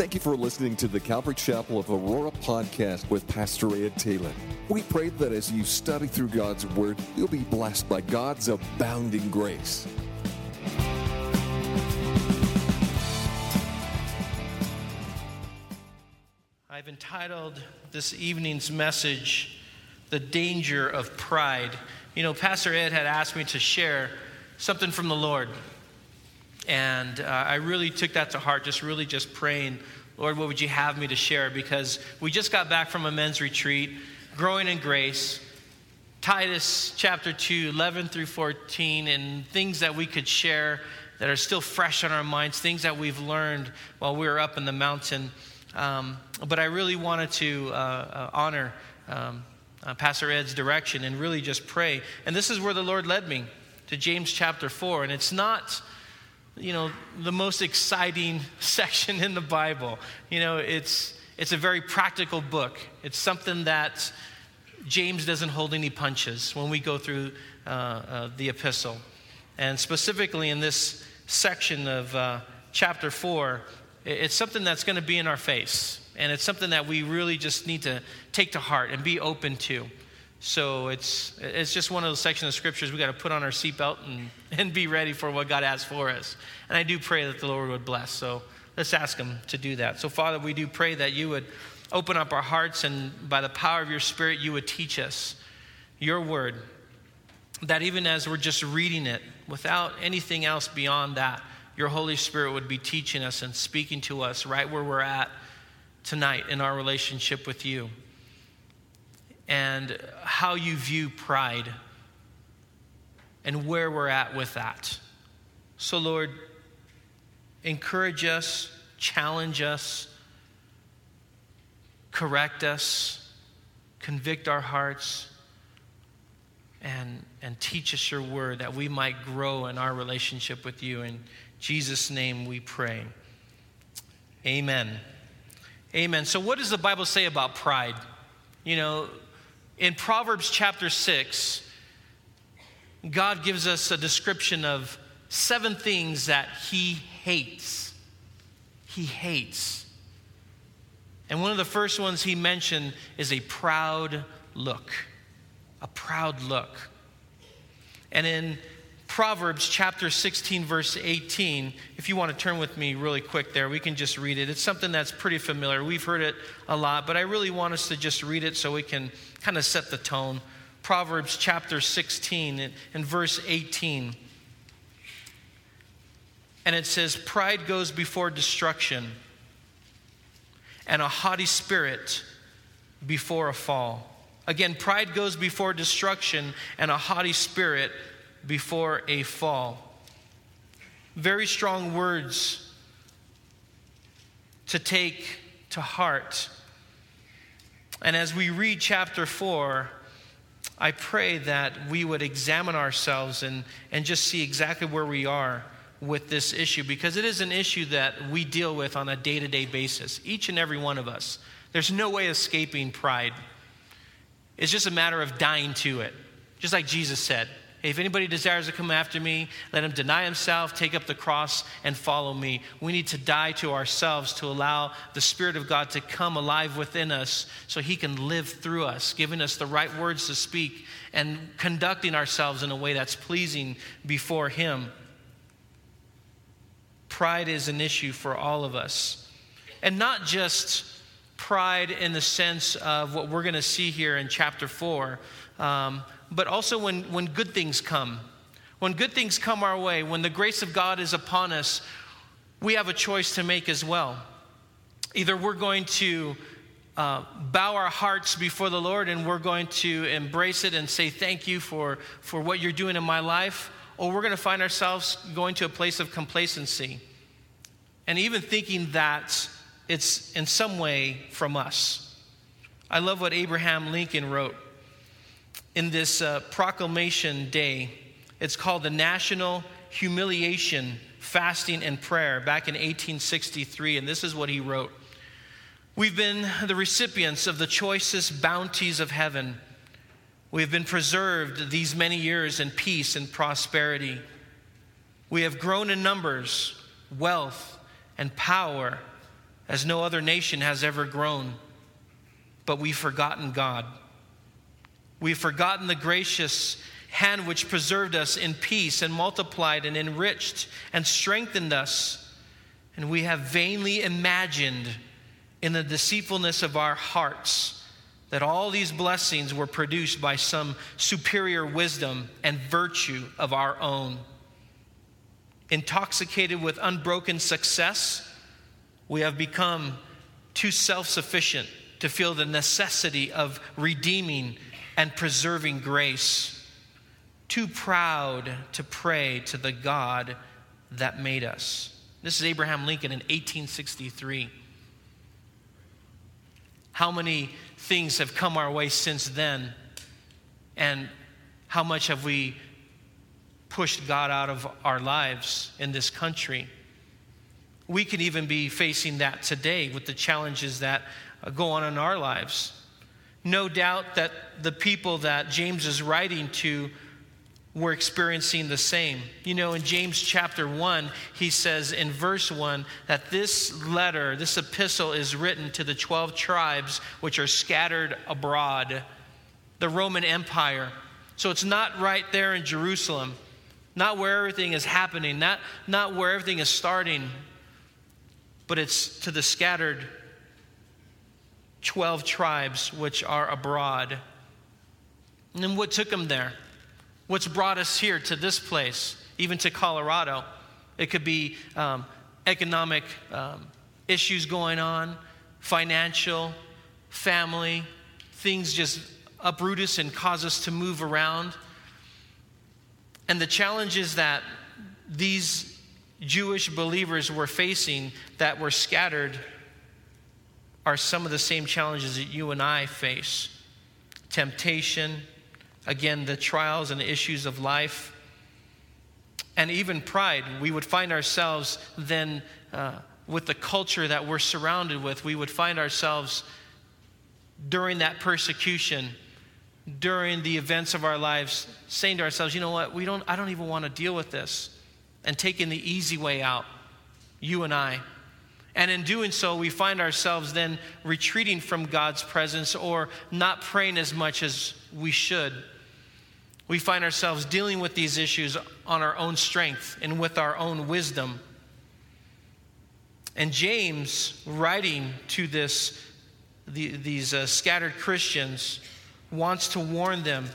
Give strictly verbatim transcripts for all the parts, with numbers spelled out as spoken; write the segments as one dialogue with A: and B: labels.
A: Thank you for listening to the Calvary Chapel of Aurora podcast with Pastor Ed Taylor. We pray that as you study through God's Word, you'll be blessed by God's abounding grace.
B: I've entitled this evening's message, The Danger of Pride. You know, Pastor Ed had asked me to share something from the Lord. And uh, I really took that to heart, just really just praying, Lord, what would you have me to share? Because we just got back from a men's retreat, Growing in Grace, Titus chapter two, eleven through fourteen, and things that we could share that are still fresh on our minds, things that we've learned while we were up in the mountain. Um, but I really wanted to uh, uh, honor um, uh, Pastor Ed's direction and really just pray. And this is where the Lord led me, to James chapter four. And it's not, you know, the most exciting section in the Bible. You know, it's it's a very practical book. It's something that James doesn't hold any punches when we go through uh, uh, the epistle. And specifically in this section of uh, chapter four, it's something that's going to be in our face. And it's something that we really just need to take to heart and be open to. So it's it's just one of those sections of scriptures we got to put on our seatbelt and, and be ready for what God has for us. And I do pray that the Lord would bless. So let's ask him to do that. So Father, we do pray that you would open up our hearts, and by the power of your Spirit, you would teach us your word. That even as we're just reading it, without anything else beyond that, your Holy Spirit would be teaching us and speaking to us right where we're at tonight in our relationship with you. And how you view pride and where we're at with that. So Lord, encourage us, challenge us, correct us, convict our hearts, and, and teach us your word that we might grow in our relationship with you. In Jesus' name we pray. Amen. Amen. So what does the Bible say about pride? You know, in Proverbs chapter six, God gives us a description of seven things that he hates. He hates. And one of the first ones he mentioned is a proud look. A proud look. And in Proverbs chapter sixteen, verse eighteen, if you want to turn with me really quick there, we can just read it. It's something that's pretty familiar. We've heard it a lot, but I really want us to just read it so we can kind of set the tone. Proverbs chapter sixteen and verse eighteen. And it says, pride goes before destruction, and a haughty spirit before a fall. Again, pride goes before destruction, and a haughty spirit before a fall. Very strong words to take to heart. And as we read chapter four, I pray that we would examine ourselves and, and just see exactly where we are with this issue, because it is an issue that we deal with on a day-to-day basis, each and every one of us. There's no way escaping pride. It's just a matter of dying to it. Just like Jesus said, hey, if anybody desires to come after me, let him deny himself, take up the cross, and follow me. We need to die to ourselves to allow the Spirit of God to come alive within us so he can live through us, giving us the right words to speak and conducting ourselves in a way that's pleasing before him. Pride is an issue for all of us. And not just pride in the sense of what we're going to see here in chapter four, um, but also when, when good things come. When good things come our way, when the grace of God is upon us, we have a choice to make as well. Either we're going to uh, bow our hearts before the Lord and we're going to embrace it and say thank you for, for what you're doing in my life, or we're going to find ourselves going to a place of complacency and even thinking that it's in some way from us. I love what Abraham Lincoln wrote in this uh, proclamation day. It's called the National Humiliation, Fasting, and Prayer back in eighteen sixty-three. And this is what he wrote. We've been the recipients of the choicest bounties of heaven. We have been preserved these many years in peace and prosperity. We have grown in numbers, wealth, and power. as no other nation has ever grown. But we've forgotten God. We've forgotten the gracious hand which preserved us in peace and multiplied and enriched and strengthened us. And we have vainly imagined in the deceitfulness of our hearts that all these blessings were produced by some superior wisdom and virtue of our own. Intoxicated with unbroken success, we have become too self-sufficient to feel the necessity of redeeming and preserving grace, too proud to pray to the God that made us. This is Abraham Lincoln in eighteen sixty-three. How many things have come our way since then, and how much have we pushed God out of our lives in this country? We could even be facing that today with the challenges that go on in our lives. No doubt that the people that James is writing to were experiencing the same. You know, in James chapter one, he says in verse one that this letter, this epistle is written to the twelve tribes which are scattered abroad, the Roman Empire. So it's not right there in Jerusalem, not where everything is happening, not, not where everything is starting, but it's to the scattered twelve tribes which are abroad. And then what took them there? What's brought us here to this place, even to Colorado? It could be um, economic um, issues going on, financial, family, things just uproot us and cause us to move around. And the challenges that these Jewish believers were facing that were scattered are some of the same challenges that you and I face. Temptation, again, the trials and the issues of life, and even pride. We would find ourselves then, uh, with the culture that we're surrounded with, we would find ourselves during that persecution, during the events of our lives, saying to ourselves, you know what, we don't, I don't even want to deal with this, and taking the easy way out, you and I. And in doing so, we find ourselves then retreating from God's presence or not praying as much as we should. We find ourselves dealing with these issues on our own strength and with our own wisdom. And James, writing to this, the, these uh, scattered Christians, wants to warn them.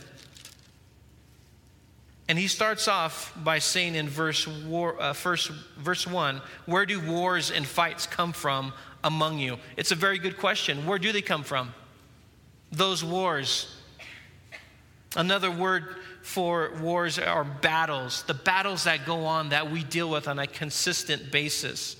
B: And he starts off by saying in verse, war, uh, first, verse one, where do wars and fights come from among you? It's a very good question. Where do they come from? Those wars. Another word for wars are battles. The battles that go on that we deal with on a consistent basis.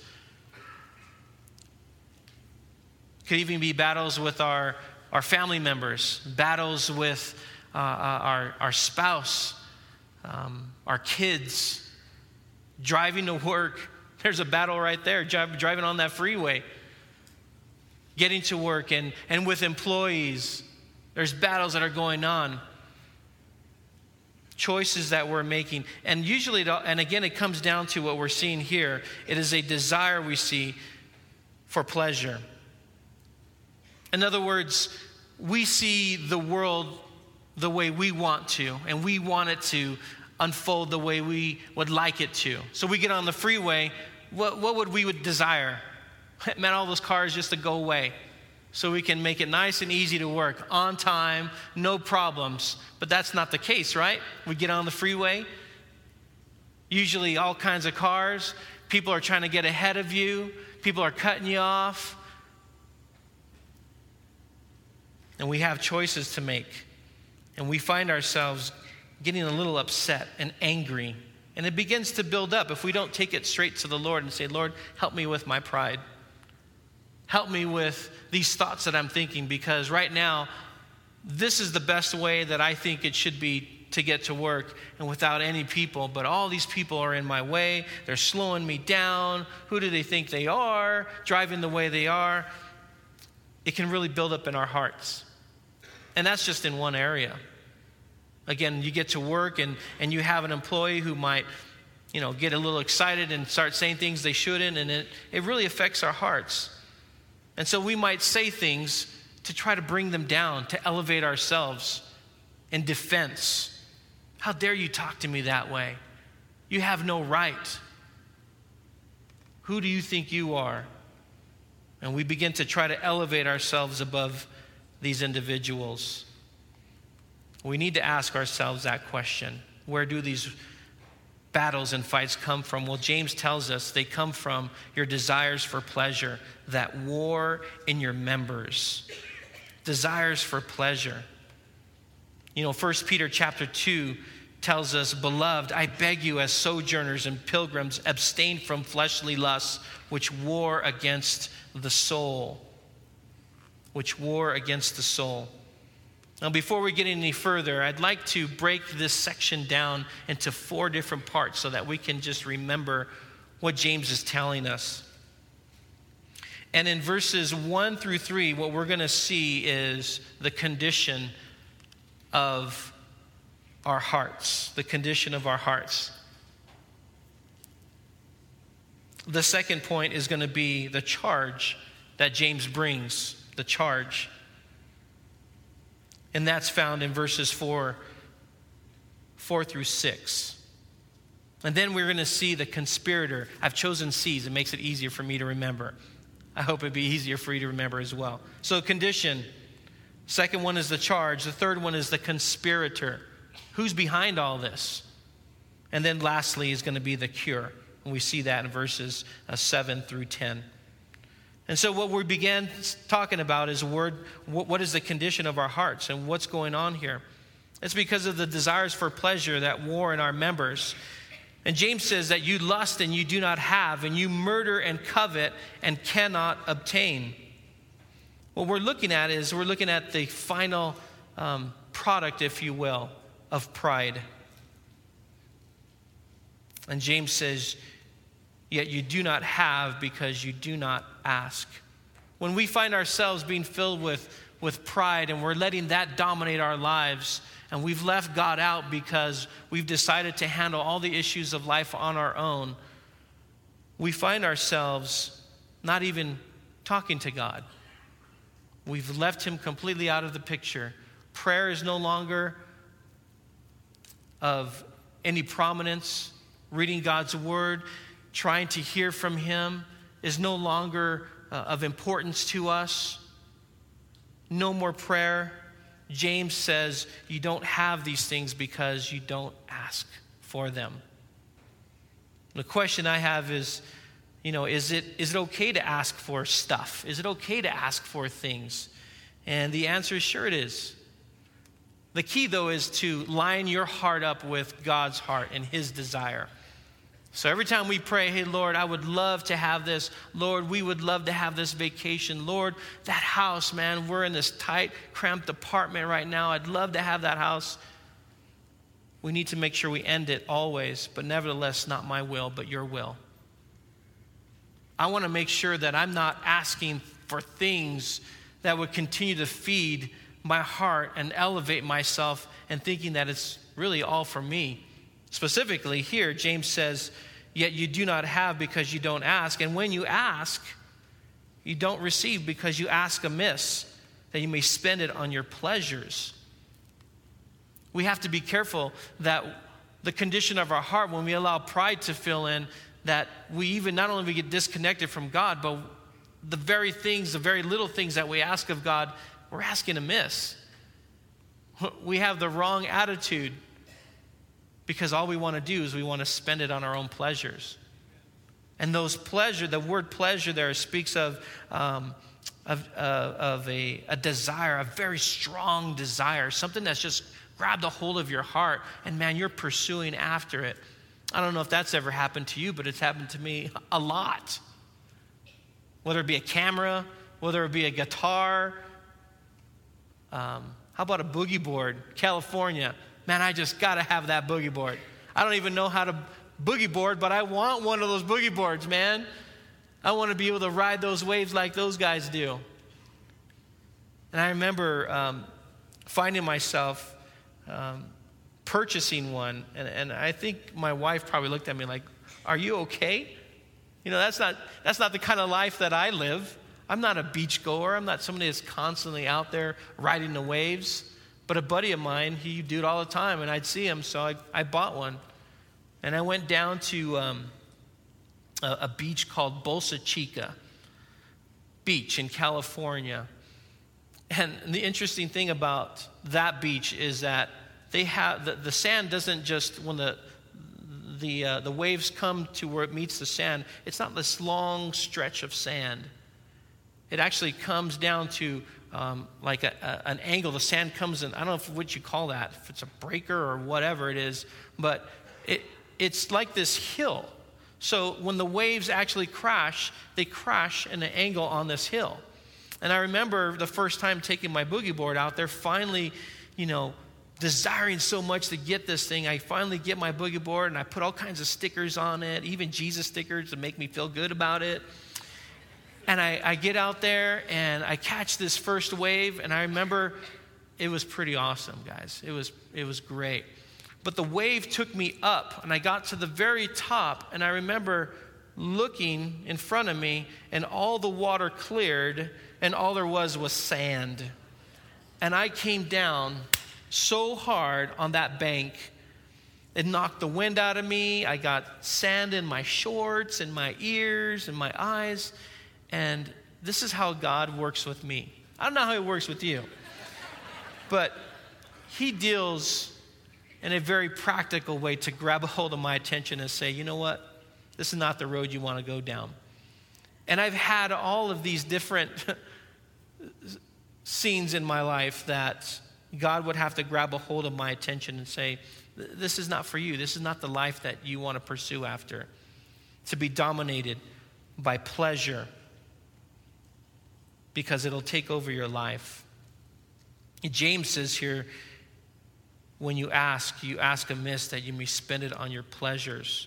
B: Could even be battles with our, our family members, battles with uh, our, our spouse, um, our kids, driving to work. There's a battle right there, driving on that freeway, getting to work, and, and with employees. There's battles that are going on. Choices that we're making. And usually, and again, it comes down to what we're seeing here. It is a desire we see for pleasure. In other words, we see the world the way we want to, and we want it to unfold the way we would like it to. So we get on the freeway, what, what would we would desire? Man, all those cars just to go away so we can make it nice and easy to work, on time, no problems. But that's not the case, right? We get on the freeway, usually all kinds of cars, people are trying to get ahead of you, people are cutting you off, and we have choices to make. And we find ourselves getting a little upset and angry. And it begins to build up if we don't take it straight to the Lord and say, Lord, help me with my pride. Help me with these thoughts that I'm thinking, because right now, this is the best way that I think it should be to get to work and without any people. But all these people are in my way. They're slowing me down. Who do they think they are? Driving the way they are. It can really build up in our hearts. And that's just in one area. Again, you get to work and, and you have an employee who might, you know, get a little excited and start saying things they shouldn't, and it, it really affects our hearts. And so we might say things to try to bring them down, to elevate ourselves in defense. How dare you talk to me that way? You have no right. Who do you think you are? And we begin to try to elevate ourselves above these individuals. We need to ask ourselves that question. Where do these battles and fights come from? Well, James tells us they come from your desires for pleasure, that war in your members. Desires for pleasure. You know, First Peter chapter two tells us, "Beloved, I beg you as sojourners and pilgrims, abstain from fleshly lusts which war against the soul." Which war against the soul. Now, before we get any further, I'd like to break this section down into four different parts so that we can just remember what James is telling us. And in verses one through three, what we're going to see is the condition of our hearts. The condition of our hearts. The second point is going to be the charge that James brings. The charge. And that's found in verses four, four through six. And then we're going to see the conspirator. I've chosen C's. It makes it easier for me to remember. I hope it'd be easier for you to remember as well. So condition. Second one is the charge. The third one is the conspirator. Who's behind all this? And then lastly is going to be the cure. And we see that in verses uh, seven through ten. And so what we began talking about is word, what is the condition of our hearts and what's going on here? It's because of the desires for pleasure that war in our members. And James says that you lust and you do not have, and you murder and covet and cannot obtain. What we're looking at is we're looking at the final um, product, if you will, of pride. And James says, yet you do not have because you do not ask. When we find ourselves being filled with, with pride and we're letting that dominate our lives, and we've left God out because we've decided to handle all the issues of life on our own, we find ourselves not even talking to God. We've left him completely out of the picture. Prayer is no longer of any prominence. Reading God's word, trying to hear from him is no longer uh, of importance to us. No more prayer. James says you don't have these things because you don't ask for them. The question I have is, you know, is it is it okay to ask for stuff? Is it okay to ask for things? And the answer is sure it is. The key, though, is to line your heart up with God's heart and his desire. So every time we pray, hey, Lord, I would love to have this. Lord, we would love to have this vacation. Lord, that house, man, we're in this tight, cramped apartment right now. I'd love to have that house. We need to make sure we end it always, but nevertheless, not my will, but your will. I want to make sure that I'm not asking for things that would continue to feed my heart and elevate myself and thinking that it's really all for me. Specifically here, James says, yet you do not have because you don't ask. And when you ask, you don't receive because you ask amiss, that you may spend it on your pleasures. We have to be careful that the condition of our heart, when we allow pride to fill in, that we even not only we get disconnected from God, but the very things, the very little things that we ask of God, we're asking amiss. We have the wrong attitude. Because all we want to do is we want to spend it on our own pleasures. And those pleasure, the word pleasure there speaks of, um, of, uh, of a, a desire, a very strong desire, something that's just grabbed a hold of your heart, and man, you're pursuing after it. I don't know if that's ever happened to you, but it's happened to me a lot. Whether it be a camera, whether it be a guitar, um, how about a boogie board, California? Man, I just got to have that boogie board. I don't even know how to boogie board, but I want one of those boogie boards, man. I want to be able to ride those waves like those guys do. And I remember um, finding myself um, purchasing one, and, and I think my wife probably looked at me like, are you okay? You know, that's not that's not the kind of life that I live. I'm not a beach goer. I'm not somebody that's constantly out there riding the waves. But a buddy of mine, he do it all the time, and I'd see him, so I, I bought one. And I went down to um, a, a beach called Bolsa Chica Beach in California. And the interesting thing about that beach is that they have the, the sand doesn't just, when the the uh, the waves come to where it meets the sand, it's not this long stretch of sand. It actually comes down to um, like a, a, an angle. The sand comes in, I don't know if, what you call that, if it's a breaker or whatever it is, but it it's like this hill. So when the waves actually crash, they crash in an angle on this hill. And I remember the first time taking my boogie board out there, finally, you know, desiring so much to get this thing. I finally get my boogie board, and I put all kinds of stickers on it, even Jesus stickers to make me feel good about it. And I, I get out there, and I catch this first wave, and I remember it was pretty awesome, guys. It was it was great. But the wave took me up, and I got to the very top, and I remember looking in front of me, and all the water cleared, and all there was was sand. And I came down so hard on that bank, it knocked the wind out of me. I got sand in my shorts, in my ears, in my eyes. And this is how God works with me. I don't know how he works with you, but he deals in a very practical way to grab a hold of my attention and say, you know what? This is not the road you want to go down. And I've had all of these different scenes in my life that God would have to grab a hold of my attention and say, this is not for you. This is not the life that you want to pursue after. To be dominated by pleasure, because it'll take over your life. James says here, when you ask, you ask amiss that you may spend it on your pleasures.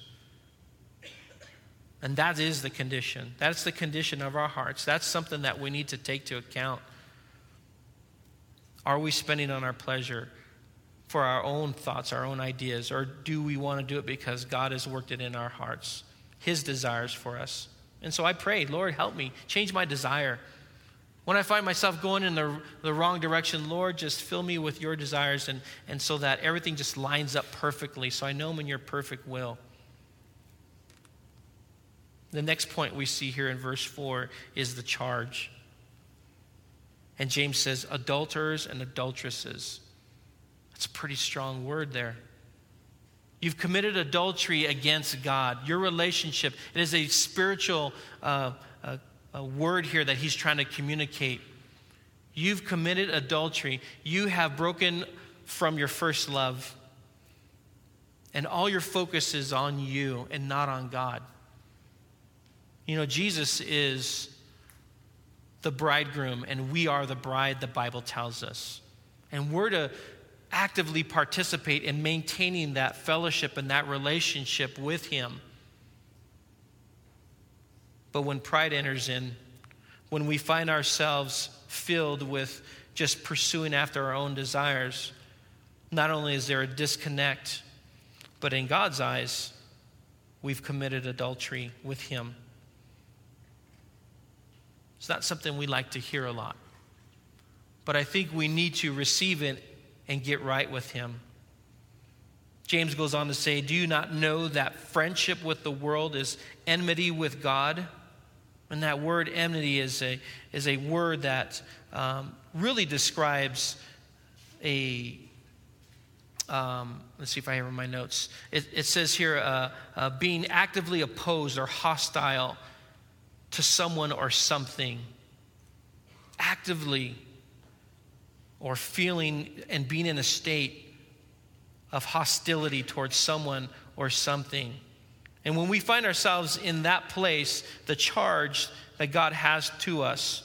B: And that is the condition. That's the condition of our hearts. That's something that we need to take to account. Are we spending on our pleasure for our own thoughts, our own ideas, or do we want to do it because God has worked it in our hearts, his desires for us? And so I prayed, Lord, help me, change my desire. When I find myself going in the, the wrong direction, Lord, just fill me with your desires, and, and so that everything just lines up perfectly, so I know I'm in your perfect will. The next point we see here in verse four is the charge. And James says, adulterers and adulteresses. That's a pretty strong word there. You've committed adultery against God. Your relationship, it is a spiritual uh, uh, a word here that he's trying to communicate. You've committed adultery. You have broken from your first love. And all your focus is on you and not on God. You know, Jesus is the bridegroom, and we are the bride, the Bible tells us. And we're to actively participate in maintaining that fellowship and that relationship with him. But when pride enters in, when we find ourselves filled with just pursuing after our own desires, not only is there a disconnect, but in God's eyes, we've committed adultery with him. It's not something we like to hear a lot, but I think we need to receive it and get right with him. James goes on to say, do you not know that friendship with the world is enmity with God? And that word enmity is a, is a word that um, really describes a, um, let's see if I have my notes. It, it says here, uh, uh, being actively opposed or hostile to someone or something. Actively, or feeling and being in a state of hostility towards someone or something. And when we find ourselves in that place, the charge that God has to us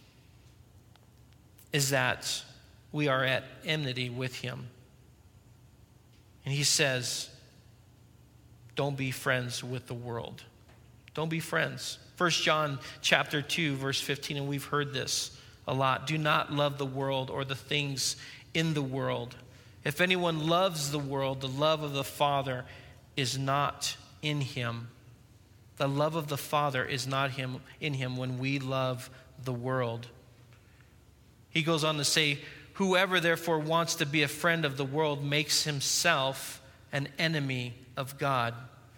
B: is that we are at enmity with him. And he says, don't be friends with the world. Don't be friends. First John chapter two, verse fifteen, and we've heard this a lot. Do not love the world or the things in the world. If anyone loves the world, the love of the Father is not in him. The love of the Father is not him in him when we love the world. He goes on to say, whoever therefore wants to be a friend of the world makes himself an enemy of God.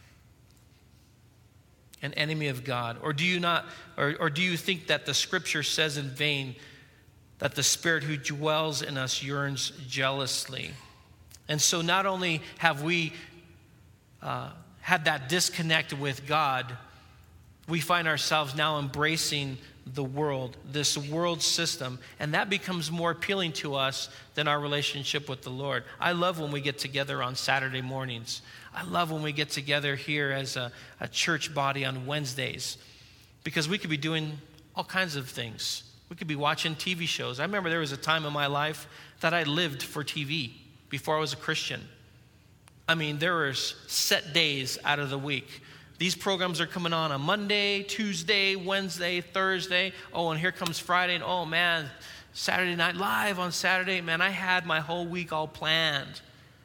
B: An enemy of God. Or do you not, or, or do you think that the scripture says in vain that the Spirit who dwells in us yearns jealously? And so not only have we uh, had that disconnect with God, we find ourselves now embracing the world, this world system, and that becomes more appealing to us than our relationship with the Lord. I love when we get together on Saturday mornings. I love when we get together here as a, a church body on Wednesdays, because we could be doing all kinds of things. We could be watching T V shows. I remember there was a time in my life that I lived for T V before I was a Christian. I mean, there were set days out of the week. These programs are coming on on Monday, Tuesday, Wednesday, Thursday. Oh, and here comes Friday. And oh, man, Saturday Night Live on Saturday. Man, I had my whole week all planned.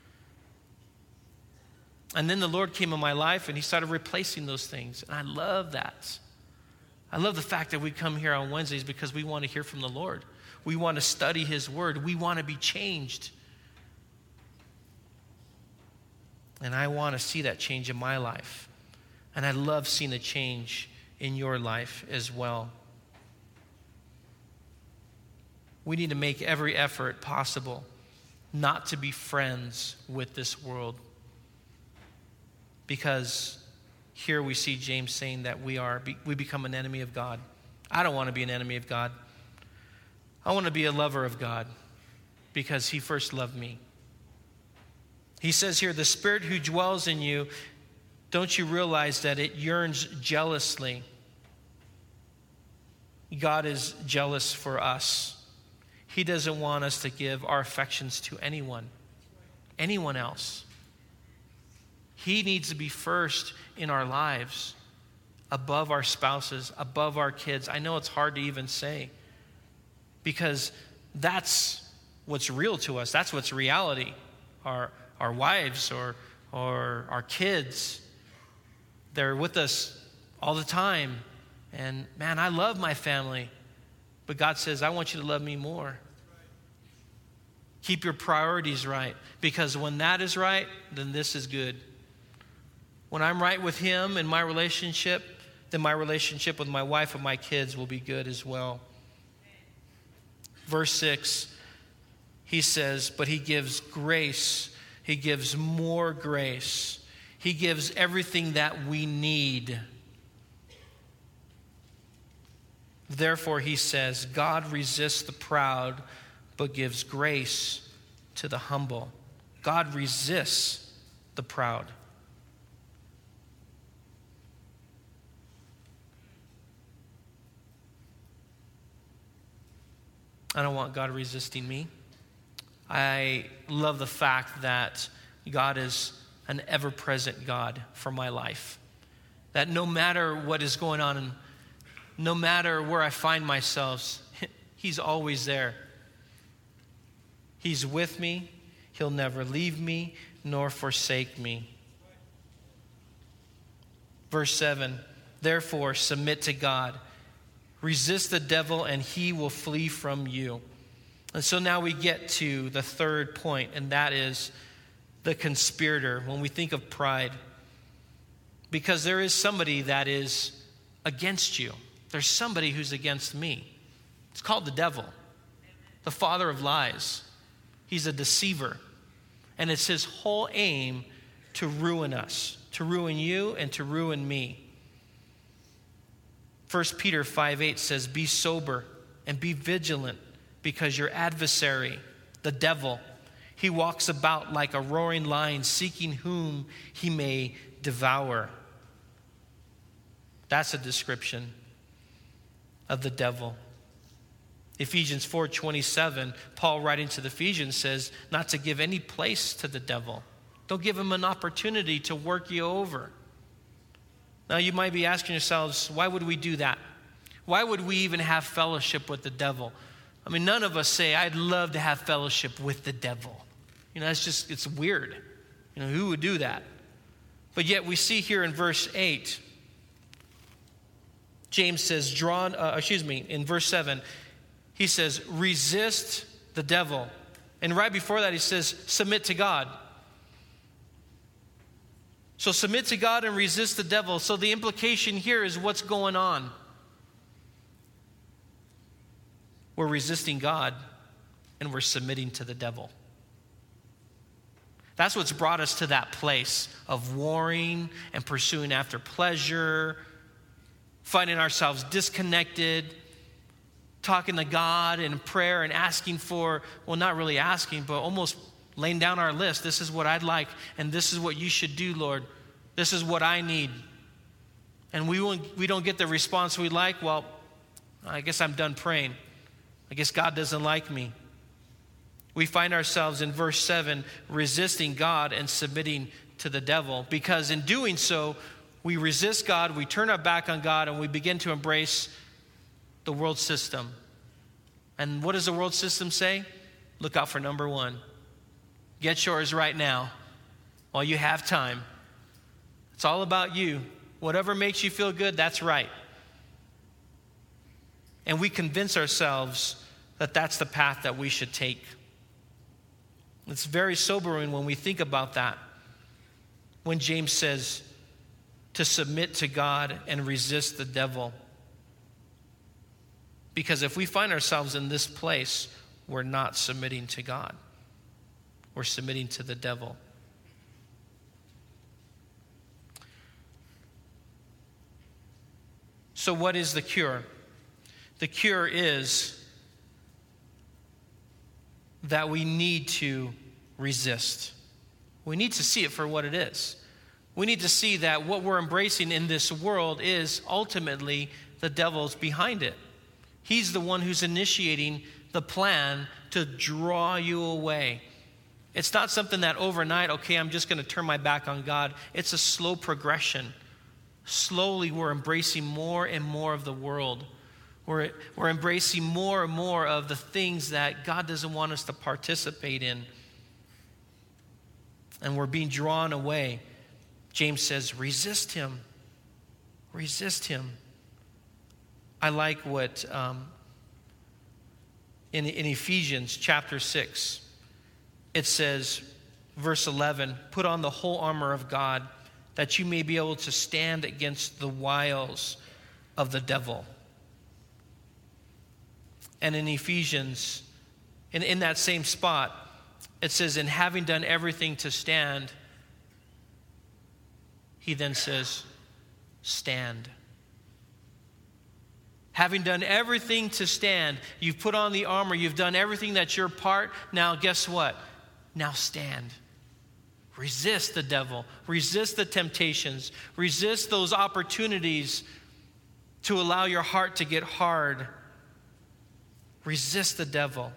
B: And then the Lord came in my life and he started replacing those things. And I love that. I love the fact that we come here on Wednesdays because we want to hear from the Lord. We want to study his word. We want to be changed. And I want to see that change in my life. And I love seeing a change in your life as well. We need to make every effort possible not to be friends with this world. Because here we see James saying that we are we become an enemy of God. I don't want to be an enemy of God. I want to be a lover of God because he first loved me. He says here, the Spirit who dwells in you, don't you realize that it yearns jealously? God is jealous for us. He doesn't want us to give our affections to anyone, anyone else. He needs to be first in our lives, above our spouses, above our kids. I know it's hard to even say because that's what's real to us. That's what's reality. Our, our wives or, or our kids, they're with us all the time. And man, I love my family. But God says, I want you to love me more. Keep your priorities right. Because when that is right, then this is good. When I'm right with him in my relationship, then my relationship with my wife and my kids will be good as well. Verse six, he says, but he gives grace. He gives more grace. He gives everything that we need. Therefore, he says, God resists the proud, but gives grace to the humble. God resists the proud. I don't want God resisting me. I love the fact that God is an ever-present God for my life. That no matter what is going on, and no matter where I find myself, he's always there. He's with me. He'll never leave me nor forsake me. Verse seven, therefore submit to God. Resist the devil and he will flee from you. And so now we get to the third point, and that is the conspirator. When we think of pride, because there is somebody that is against you. There's somebody who's against me. It's called the devil, the father of lies. He's a deceiver. And it's his whole aim to ruin us, to ruin you and to ruin me. First Peter five eight says, be sober and be vigilant, because your adversary, the devil, he walks about like a roaring lion, seeking whom he may devour. That's a description of the devil. Ephesians four twenty-seven, Paul writing to the Ephesians says not to give any place to the devil. Don't give him an opportunity to work you over. Now you might be asking yourselves, why would we do that? Why would we even have fellowship with the devil? I mean, none of us say, I'd love to have fellowship with the devil. You know, it's just, it's weird. You know, who would do that? But yet we see here in verse eight, James says, draw, uh, excuse me, in verse seven, he says, resist the devil. And right before that, he says, submit to God. So submit to God and resist the devil. So the implication here is what's going on. We're resisting God and we're submitting to the devil. That's what's brought us to that place of warring and pursuing after pleasure, finding ourselves disconnected, talking to God in prayer and asking for, well, not really asking, but almost laying down our list. This is what I'd like, and this is what you should do, Lord. This is what I need. And we won't, we don't get the response we like. Well, I guess I'm done praying. I guess God doesn't like me. We find ourselves in verse seven resisting God and submitting to the devil, because in doing so, we resist God, we turn our back on God, and we begin to embrace the world system. And what does the world system say? Look out for number one. Get yours right now while you have time. It's all about you. Whatever makes you feel good, that's right. And we convince ourselves that that's the path that we should take. It's very sobering when we think about that. When James says to submit to God and resist the devil. Because if we find ourselves in this place, we're not submitting to God. We're submitting to the devil. So what is the cure? The cure is that we need to resist. We need to see it for what it is. We need to see that what we're embracing in this world is ultimately the devil's behind it. He's the one who's initiating the plan to draw you away. It's not something that overnight, okay, I'm just going to turn my back on God. It's a slow progression. Slowly we're embracing more and more of the world. We're, we're embracing more and more of the things that God doesn't want us to participate in. And we're being drawn away. James says, resist him. Resist him. I like what um, in, in Ephesians chapter six, it says, verse eleven, put on the whole armor of God that you may be able to stand against the wiles of the devil. And in Ephesians, in, in that same spot, it says, in having done everything to stand, he then says, stand. Having done everything to stand, you've put on the armor, you've done everything that's your part. Now guess what? Now stand. Resist the devil. Resist the temptations. Resist those opportunities to allow your heart to get hard. Resist the devil.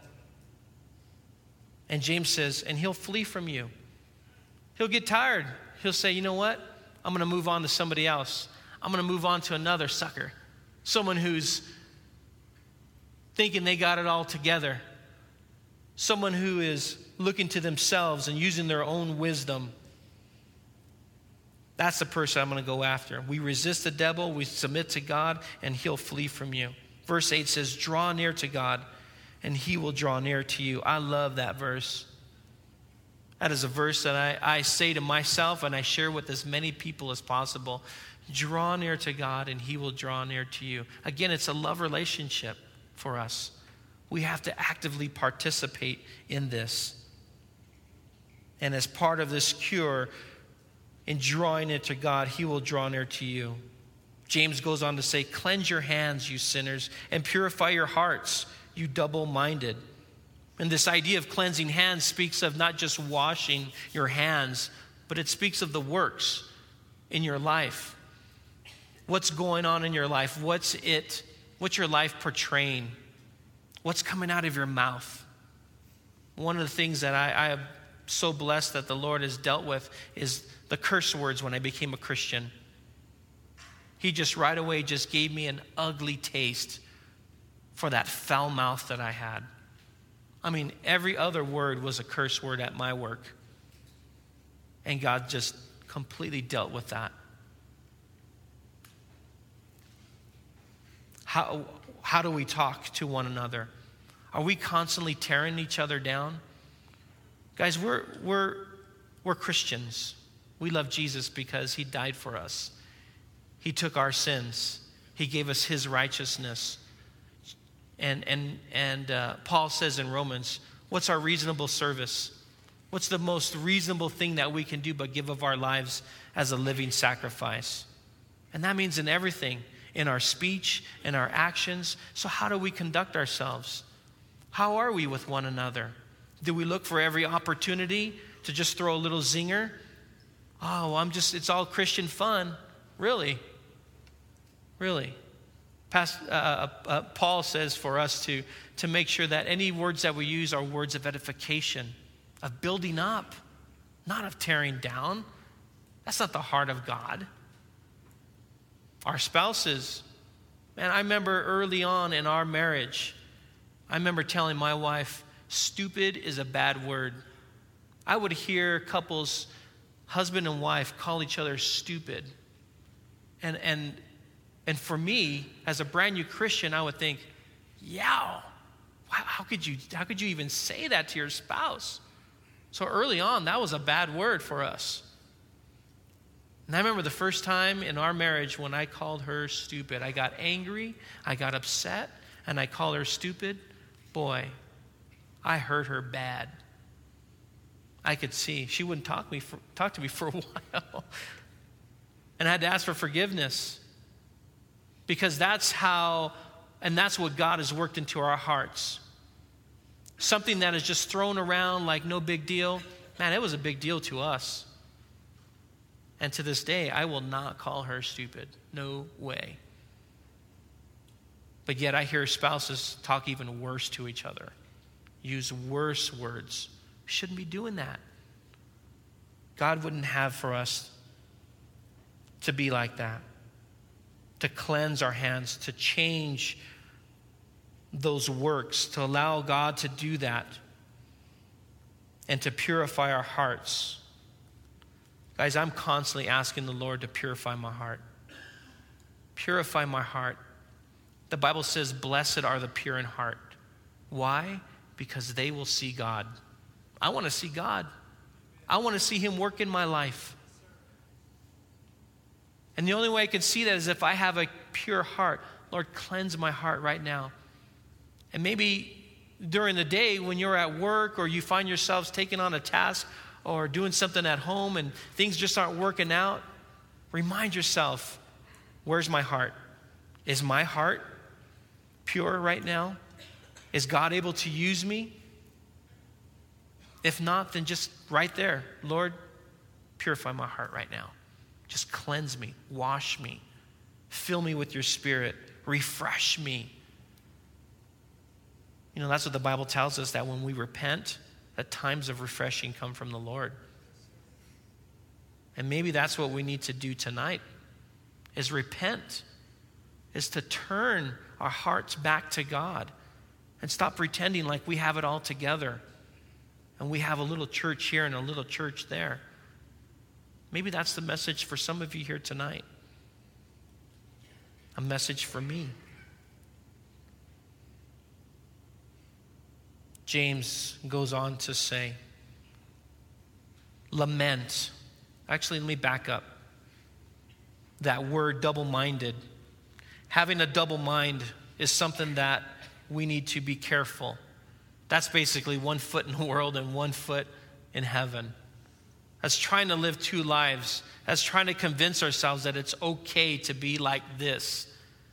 B: And James says, and he'll flee from you. He'll get tired. He'll say, you know what? I'm going to move on to somebody else. I'm going to move on to another sucker. Someone who's thinking they got it all together. Someone who is looking to themselves and using their own wisdom. That's the person I'm going to go after. We resist the devil, we submit to God, and he'll flee from you. Verse eight says, draw near to God, and he will draw near to you. I love that verse. That is a verse that I, I say to myself and I share with as many people as possible. Draw near to God, and he will draw near to you. Again, it's a love relationship for us. We have to actively participate in this. And as part of this cure, in drawing near to God, he will draw near to you. James goes on to say, cleanse your hands, you sinners, and purify your hearts, you double-minded. And this idea of cleansing hands speaks of not just washing your hands, but it speaks of the works in your life. What's going on in your life? What's it? What's your life portraying? What's coming out of your mouth? One of the things that I, I am so blessed that the Lord has dealt with is the curse words when I became a Christian. He just right away just gave me an ugly taste for that foul mouth that I had. I mean, every other word was a curse word at my work. And God just completely dealt with that. How, how do we talk to one another? Are we constantly tearing each other down? Guys, we're, we're, we're Christians. We love Jesus because he died for us. He took our sins. He gave us his righteousness. And, and, and uh, Paul says in Romans, what's our reasonable service? What's the most reasonable thing that we can do but give of our lives as a living sacrifice? And that means in everything, in our speech, in our actions. So how do we conduct ourselves? How are we with one another? Do we look for every opportunity to just throw a little zinger? Oh, I'm just, it's all Christian fun. Really? Really? Past, uh, uh, Paul says for us to, to make sure that any words that we use are words of edification, of building up, not of tearing down. That's not the heart of God. Our spouses, man, I remember early on in our marriage, I remember telling my wife, stupid is a bad word. I would hear couples, husband and wife, call each other stupid. And and and for me, as a brand new Christian, I would think, yeah, how could you how could you even say that to your spouse? So early on, that was a bad word for us. And I remember the first time in our marriage when I called her stupid. I got angry, I got upset, and I called her stupid. Boy, I hurt her bad. I could see. She wouldn't talk, me for, talk to me for a while. And I had to ask for forgiveness. Because that's how, and that's what God has worked into our hearts. Something that is just thrown around like no big deal. Man, it was a big deal to us. And to this day, I will not call her stupid. No way. But yet I hear spouses talk even worse to each other. Use worse words. We shouldn't be doing that. God wouldn't have for us to be like that. To cleanse our hands, to change those works, to allow God to do that, and to purify our hearts. Guys, I'm constantly asking the Lord to purify my heart. Purify my heart. The Bible says, blessed are the pure in heart. Why? Because they will see God. I want to see God. I want to see him work in my life. And the only way I can see that is if I have a pure heart. Lord, cleanse my heart right now. And maybe during the day when you're at work or you find yourselves taking on a task or doing something at home and things just aren't working out, remind yourself, where's my heart? Is my heart pure right now? Is God able to use me? If not, then just right there, Lord, purify my heart right now. Just cleanse me, wash me, fill me with your Spirit, refresh me. You know, that's what the Bible tells us, that when we repent, that times of refreshing come from the Lord. And maybe that's what we need to do tonight, is repent, is to turn our hearts back to God and stop pretending like we have it all together and we have a little church here and a little church there. Maybe that's the message for some of you here tonight. A message for me. James goes on to say, lament. Actually, let me back up. That word, double-minded. Having a double mind is something that we need to be careful. That's basically one foot in the world and one foot in heaven. That's trying to live two lives. That's trying to convince ourselves that it's okay to be like this.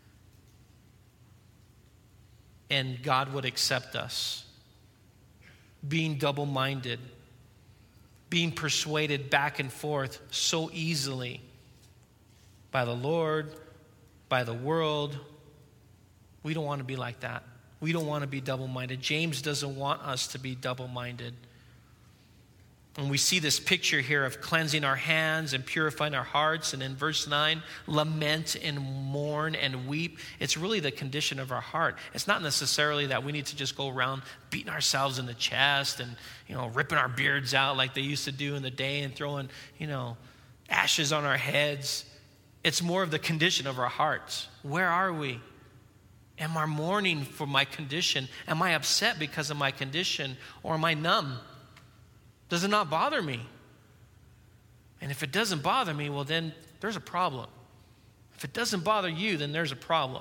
B: And God would accept us. Being double-minded. Being persuaded back and forth so easily by the Lord, by the world. We don't want to be like that. We don't want to be double-minded. James doesn't want us to be double-minded. And we see this picture here of cleansing our hands and purifying our hearts. And in verse nine, lament and mourn and weep. It's really the condition of our heart. It's not necessarily that we need to just go around beating ourselves in the chest and, you know, ripping our beards out like they used to do in the day and throwing, you know, ashes on our heads. It's more of the condition of our hearts. Where are we? Am I mourning for my condition? Am I upset because of my condition? Or am I numb? Does it not bother me? And if it doesn't bother me, well, then there's a problem. If it doesn't bother you, then there's a problem.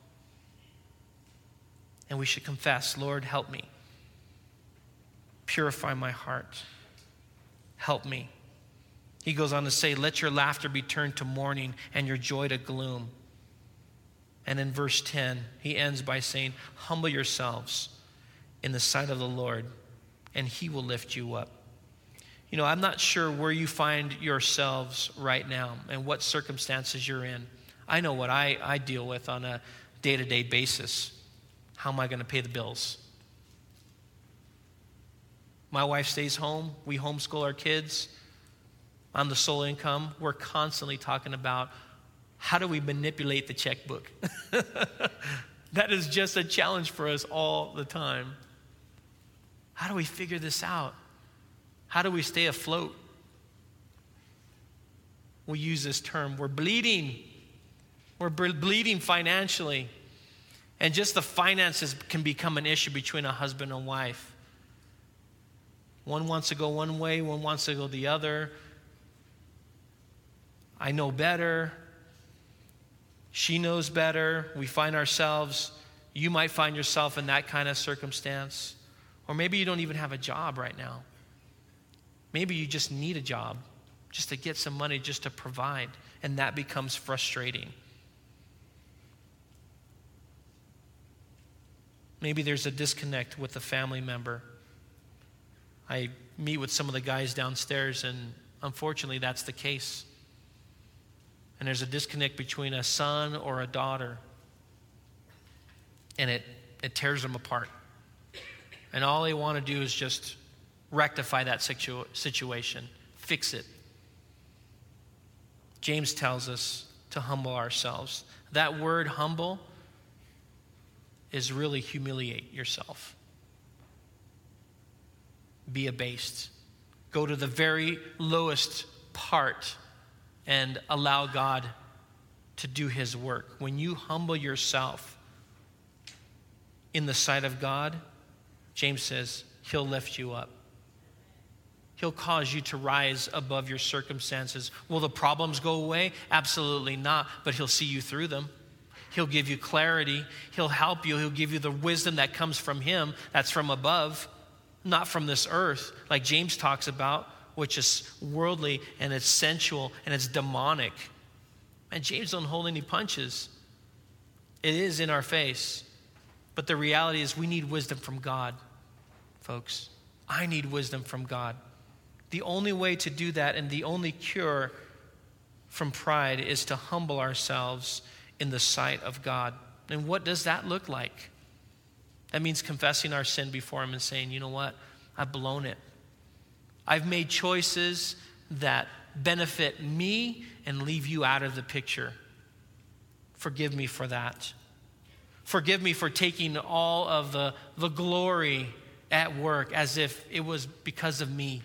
B: And we should confess, Lord, help me. Purify my heart. Help me. He goes on to say, let your laughter be turned to mourning and your joy to gloom. And in verse ten, he ends by saying, humble yourselves in the sight of the Lord, and he will lift you up. You know, I'm not sure where you find yourselves right now and what circumstances you're in. I know what I, I deal with on a day-to-day basis. How am I going to pay the bills? My wife stays home. We homeschool our kids. I'm the sole income. We're constantly talking about how do we manipulate the checkbook? That is just a challenge for us all the time. How do we figure this out? How do we stay afloat? We use this term. We're bleeding. We're bleeding financially. And just the finances can become an issue between a husband and wife. One wants to go one way, one wants to go the other. I know better. She knows better. We find ourselves, you might find yourself in that kind of circumstance. Or maybe you don't even have a job right now. Maybe you just need a job just to get some money just to provide. And that becomes frustrating. Maybe there's a disconnect with a family member. I meet with some of the guys downstairs, and unfortunately that's the case. And there's a disconnect between a son or a daughter. And it, it tears them apart. And all they want to do is just rectify that situ- situation, fix it. James tells us to humble ourselves. That word humble is really humiliate yourself. Be abased. Go to the very lowest part and allow God to do his work. When you humble yourself in the sight of God, James says, he'll lift you up. He'll cause you to rise above your circumstances. Will the problems go away? Absolutely not, but he'll see you through them. He'll give you clarity. He'll help you. He'll give you the wisdom that comes from him, that's from above, not from this earth, like James talks about, which is worldly and it's sensual and it's demonic. And James don't hold any punches. It is in our face. But the reality is we need wisdom from God, folks. I need wisdom from God. The only way to do that and the only cure from pride is to humble ourselves in the sight of God. And what does that look like? That means confessing our sin before him and saying, you know what? I've blown it. I've made choices that benefit me and leave you out of the picture. Forgive me for that. Forgive me for taking all of the, the glory at work as if it was because of me.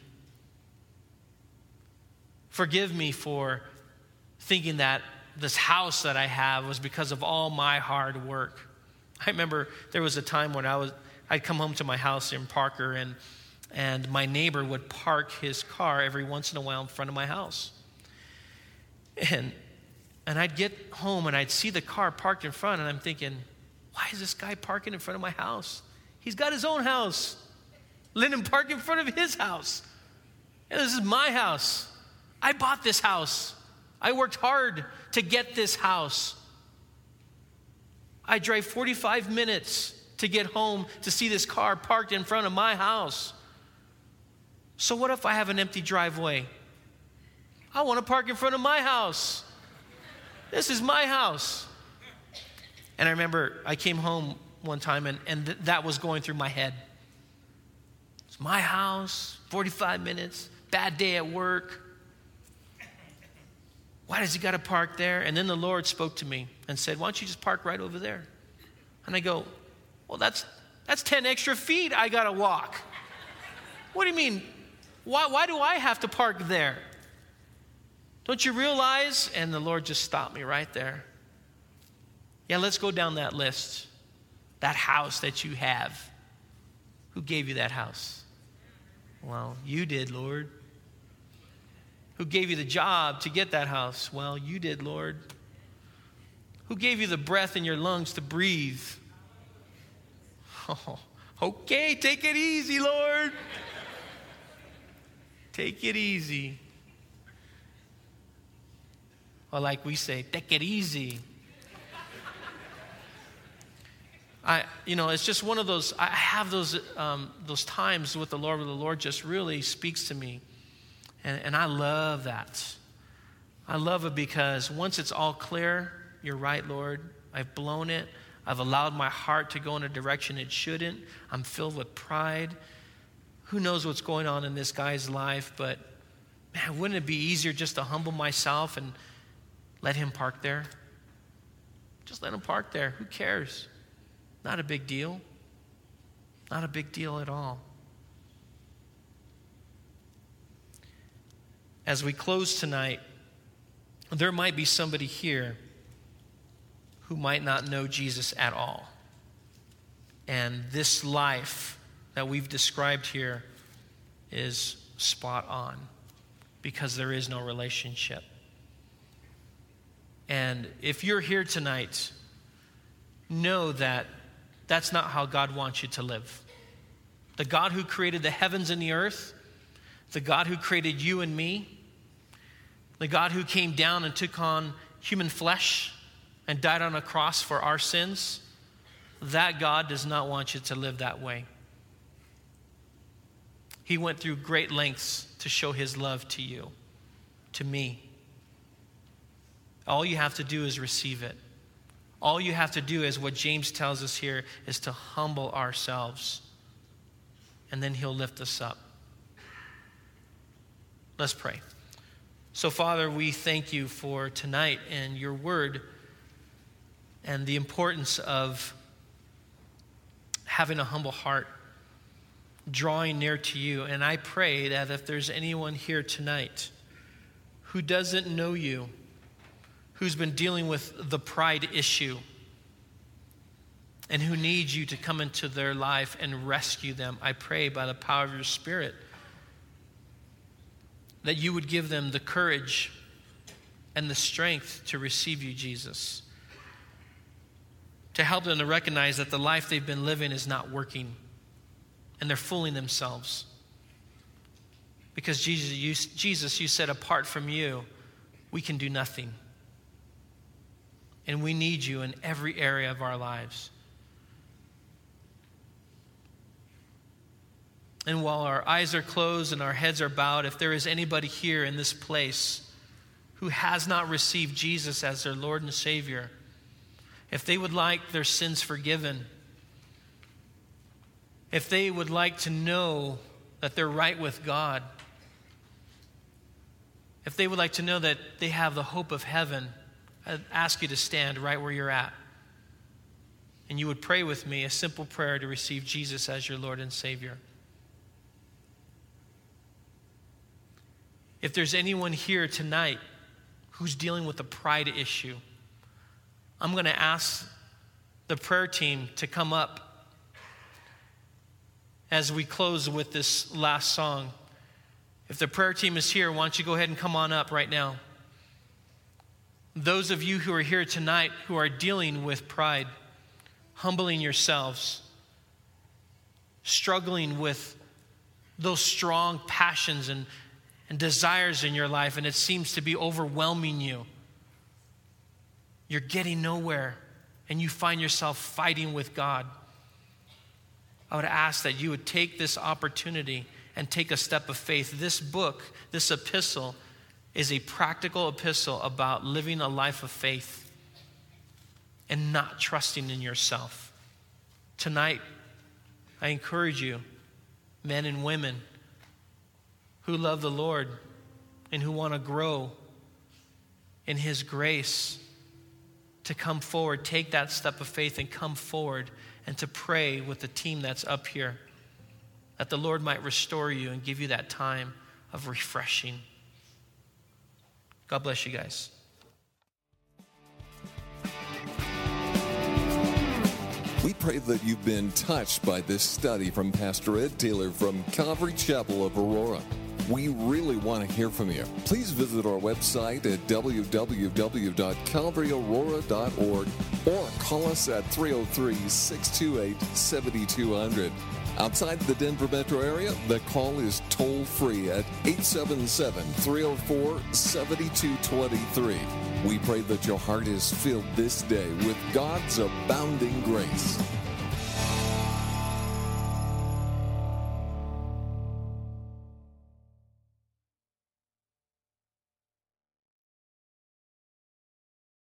B: Forgive me for thinking that this house that I have was because of all my hard work. I remember there was a time when I was, I'd come home to my house in Parker, and and my neighbor would park his car every once in a while in front of my house. And and I'd get home and I'd see the car parked in front, and I'm thinking, why is this guy parking in front of my house? He's got his own house. Let him park in front of his house. And this is my house. I bought this house. I worked hard to get this house. I drive forty-five minutes to get home to see this car parked in front of my house. So what if I have an empty driveway? I want to park in front of my house. This is my house. And I remember I came home one time and, and th- that was going through my head. It's my house, forty-five minutes, bad day at work. Why does he got to park there? And then the Lord spoke to me and said, why don't you just park right over there? And I go, well, that's that's ten extra feet I got to walk. What do you mean? Why, why do I have to park there? Don't you realize? And the Lord just stopped me right there. Yeah, let's go down that list. that house that you have. Who gave you that house? Well, you did, Lord. Who gave you the job to get that house? Well, you did, Lord. Who gave you the breath in your lungs to breathe? Oh, okay, take it easy, Lord. Take it easy. Or like we say, take it easy. I, you know, it's just one of those, I have those um, those times with the Lord where the Lord just really speaks to me. And, and I love that. I love it because once it's all clear, you're right, Lord, I've blown it. I've allowed my heart to go in a direction it shouldn't. I'm filled with pride. Who knows what's going on in this guy's life, but man, wouldn't it be easier just to humble myself and let him park there? Just let him park there. Who cares? Not a big deal. Not a big deal at all. As we close tonight, there might be somebody here who might not know Jesus at all. And this life that we've described here is spot on because there is no relationship. And if you're here tonight, know that that's not how God wants you to live. The God who created the heavens and the earth, the God who created you and me, the God who came down and took on human flesh and died on a cross for our sins, that God does not want you to live that way. He went through great lengths to show his love to you, to me. All you have to do is receive it. All you have to do is what James tells us here is to humble ourselves. And then he'll lift us up. Let's pray. So, Father, we thank you for tonight and your word and the importance of having a humble heart, drawing near to you. And I pray that if there's anyone here tonight who doesn't know you, who's been dealing with the pride issue, and who needs you to come into their life and rescue them, I pray by the power of your Spirit that you would give them the courage and the strength to receive you, Jesus. To help them to recognize that the life they've been living is not working and they're fooling themselves. Because Jesus, you, Jesus, you said apart from you, we can do nothing. And we need you in every area of our lives. And while our eyes are closed and our heads are bowed, if there is anybody here in this place who has not received Jesus as their Lord and Savior, if they would like their sins forgiven, if they would like to know that they're right with God, if they would like to know that they have the hope of heaven, I'd ask you to stand right where you're at. And you would pray with me a simple prayer to receive Jesus as your Lord and Savior. If there's anyone here tonight who's dealing with a pride issue, I'm going to ask the prayer team to come up as we close with this last song. If the prayer team is here, why don't you go ahead and come on up right now. Those of you who are here tonight who are dealing with pride, humbling yourselves, struggling with those strong passions and, and desires in your life, and it seems to be overwhelming you. You're getting nowhere, and you find yourself fighting with God. I would ask that you would take this opportunity and take a step of faith. This book, this epistle, is a practical epistle about living a life of faith and not trusting in yourself. Tonight, I encourage you, men and women who love the Lord and who want to grow in His grace, to come forward, take that step of faith and come forward and to pray with the team that's up here, that the Lord might restore you and give you that time of refreshing. God bless you guys.
A: We pray that you've been touched by this study from Pastor Ed Taylor from Calvary Chapel of Aurora. We really want to hear from you. Please visit our website at w w w dot calvary aurora dot org or call us at three oh three, six two eight, seven two zero zero. Outside the Denver metro area, the call is toll-free at eight seven seven, three oh four, seven two two three. We pray that your heart is filled this day with God's abounding grace.